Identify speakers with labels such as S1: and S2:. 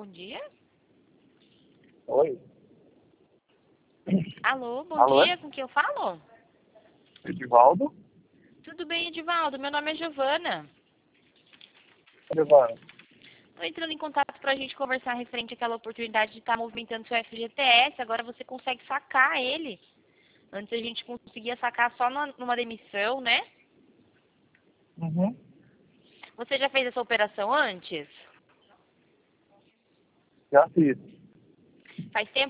S1: dia.
S2: Oi.
S1: Alô, bom
S2: Alô?
S1: dia, com quem eu falo?
S2: Edivaldo?
S1: Tudo bem, Edivaldo? Meu nome é Giovana.
S2: Giovana.
S1: Estou entrando em contato para a gente conversar referente àquela oportunidade de estar movimentando seu FGTS. Agora você consegue sacar ele. Antes a gente conseguia sacar só numa demissão, né?
S2: Uhum.
S1: Você já fez essa operação antes?
S2: Já fiz.
S1: Faz tempo